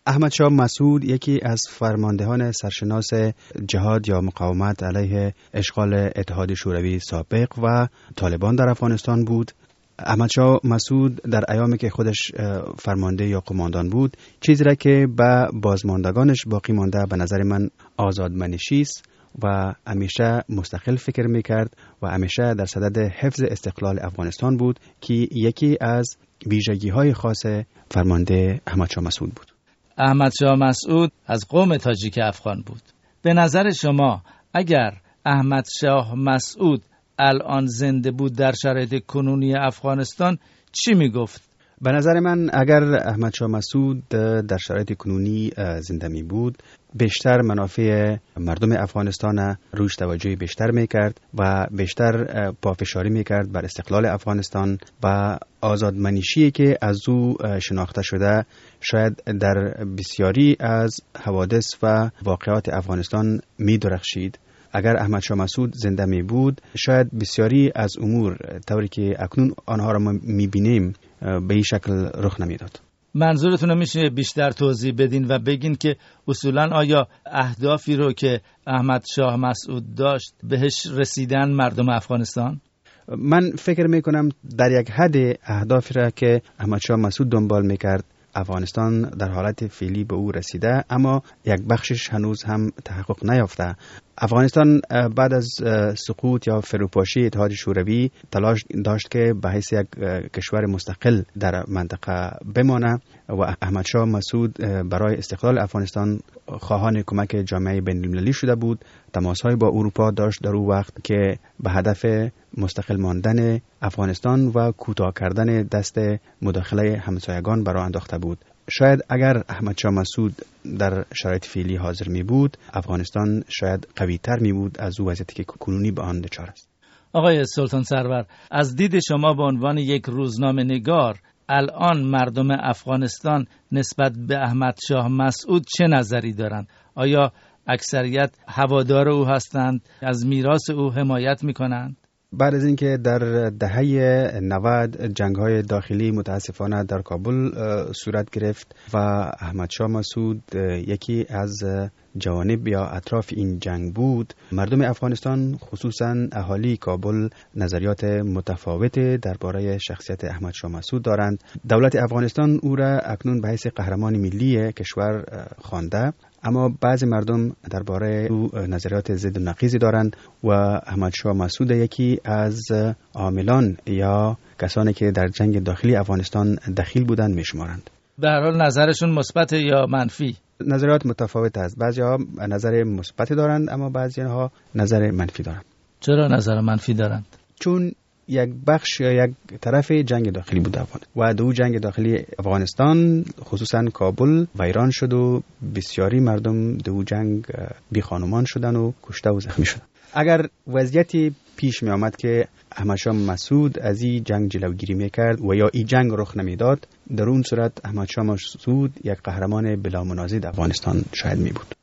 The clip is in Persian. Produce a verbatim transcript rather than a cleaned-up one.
احمد شاه مسعود یکی از فرماندهان سرشناس جهاد یا مقاومت علیه اشغال اتحاد شوروی سابق و طالبان در افغانستان بود. احمد شاه مسعود در ایامی که خودش فرمانده یا قماندان بود، چیزی را که به بازماندگانش باقی مانده به نظر من آزادمنشی است و همیشه مستقل فکر میکرد و همیشه در صدد حفظ استقلال افغانستان بود که یکی از ویژگی های خاص فرمانده احمد شاه مسعود بود. احمد شاه مسعود از قوم تاجیک افغان بود. به نظر شما اگر احمد شاه مسعود الان زنده بود در شرایط کنونی افغانستان چی میگفت؟ به نظر من اگر احمد شاه مسعود در شرایط کنونی زنده می بود، بیشتر منافع مردم افغانستان روش توجه بیشتر میکرد و بیشتر پافشاری میکرد بر استقلال افغانستان و آزادمنشی که از او شناخته شده شاید در بسیاری از حوادث و واقعات افغانستان می درخشید. اگر احمد شاه مسعود زنده می بود، شاید بسیاری از امور طوری که اکنون آنها را ما می بینیم به این شکل رخ نمیداد. منظورتون رو میشه بیشتر توضیح بدین و بگین که اصولاً آیا اهدافی رو که احمد شاه مسعود داشت بهش رسیدن مردم افغانستان؟ من فکر میکنم در یک حد اهدافی را که احمد شاه مسعود دنبال میکرد افغانستان در حالت فعلی به او رسیده، اما یک بخشش هنوز هم تحقق نیافته. افغانستان بعد از سقوط یا فروپاشی اتحاد شوروی تلاش داشت که به حیث یک کشور مستقل در منطقه بمانه و احمد شاه مسعود برای استقلال افغانستان خواهان کمک جامعه بین المللی شده بود. تماس‌های با اروپا داشت در اون وقت که به هدف مستقل ماندن افغانستان و کوتاه کردن دست مداخله همسایگان برای انداخته بود. شاید اگر احمد شاه مسعود در شرایط فعلی حاضر می بود، افغانستان شاید قوی تر می بود از او وضعیتی که کنونی به آن دچار است. آقای سلطان سرور، از دید شما به عنوان یک روزنامه نگار، الان مردم افغانستان نسبت به احمد شاه مسعود چه نظری دارند؟ آیا اکثریت هوادار او هستند؟ از میراث او حمایت می کنند؟ بعد از اینکه در دهه نود جنگ‌های داخلی متاسفانه در کابل صورت گرفت و احمد شاه مسعود یکی از جوانب یا اطراف این جنگ بود، مردم افغانستان خصوصا اهالی کابل نظریات متفاوت درباره شخصیت احمد شاه مسعود دارند. دولت افغانستان او را اکنون به حیث قهرمان ملی کشور خوانده، اما بعضی مردم درباره او نظریات ضد و نقیضی دارند و احمد شاه مسعود یکی از عاملان یا کسانی که در جنگ داخلی افغانستان دخیل بودند میشمارند. به هر حال نظرشون مثبت یا منفی؟ نظریات متفاوت است. بعضی‌ها نظر مثبت دارند اما بعضی‌ها نظر منفی دارند. چرا نظر منفی دارند؟ چون یک بخش یا یک طرف جنگ داخلی بود افغان و دو جنگ داخلی افغانستان خصوصا کابل ویران شد و بسیاری مردم دو جنگ بی خانمان شدن و کشته و زخمی شدن. اگر وضعیتی پیش می آمد که احمد شاه مسعود از این جنگ جلوگیری میکرد و یا این جنگ رخ نمیداد، در اون صورت احمد شاه مسعود یک قهرمان بلا منازع افغانستان شاید می بود.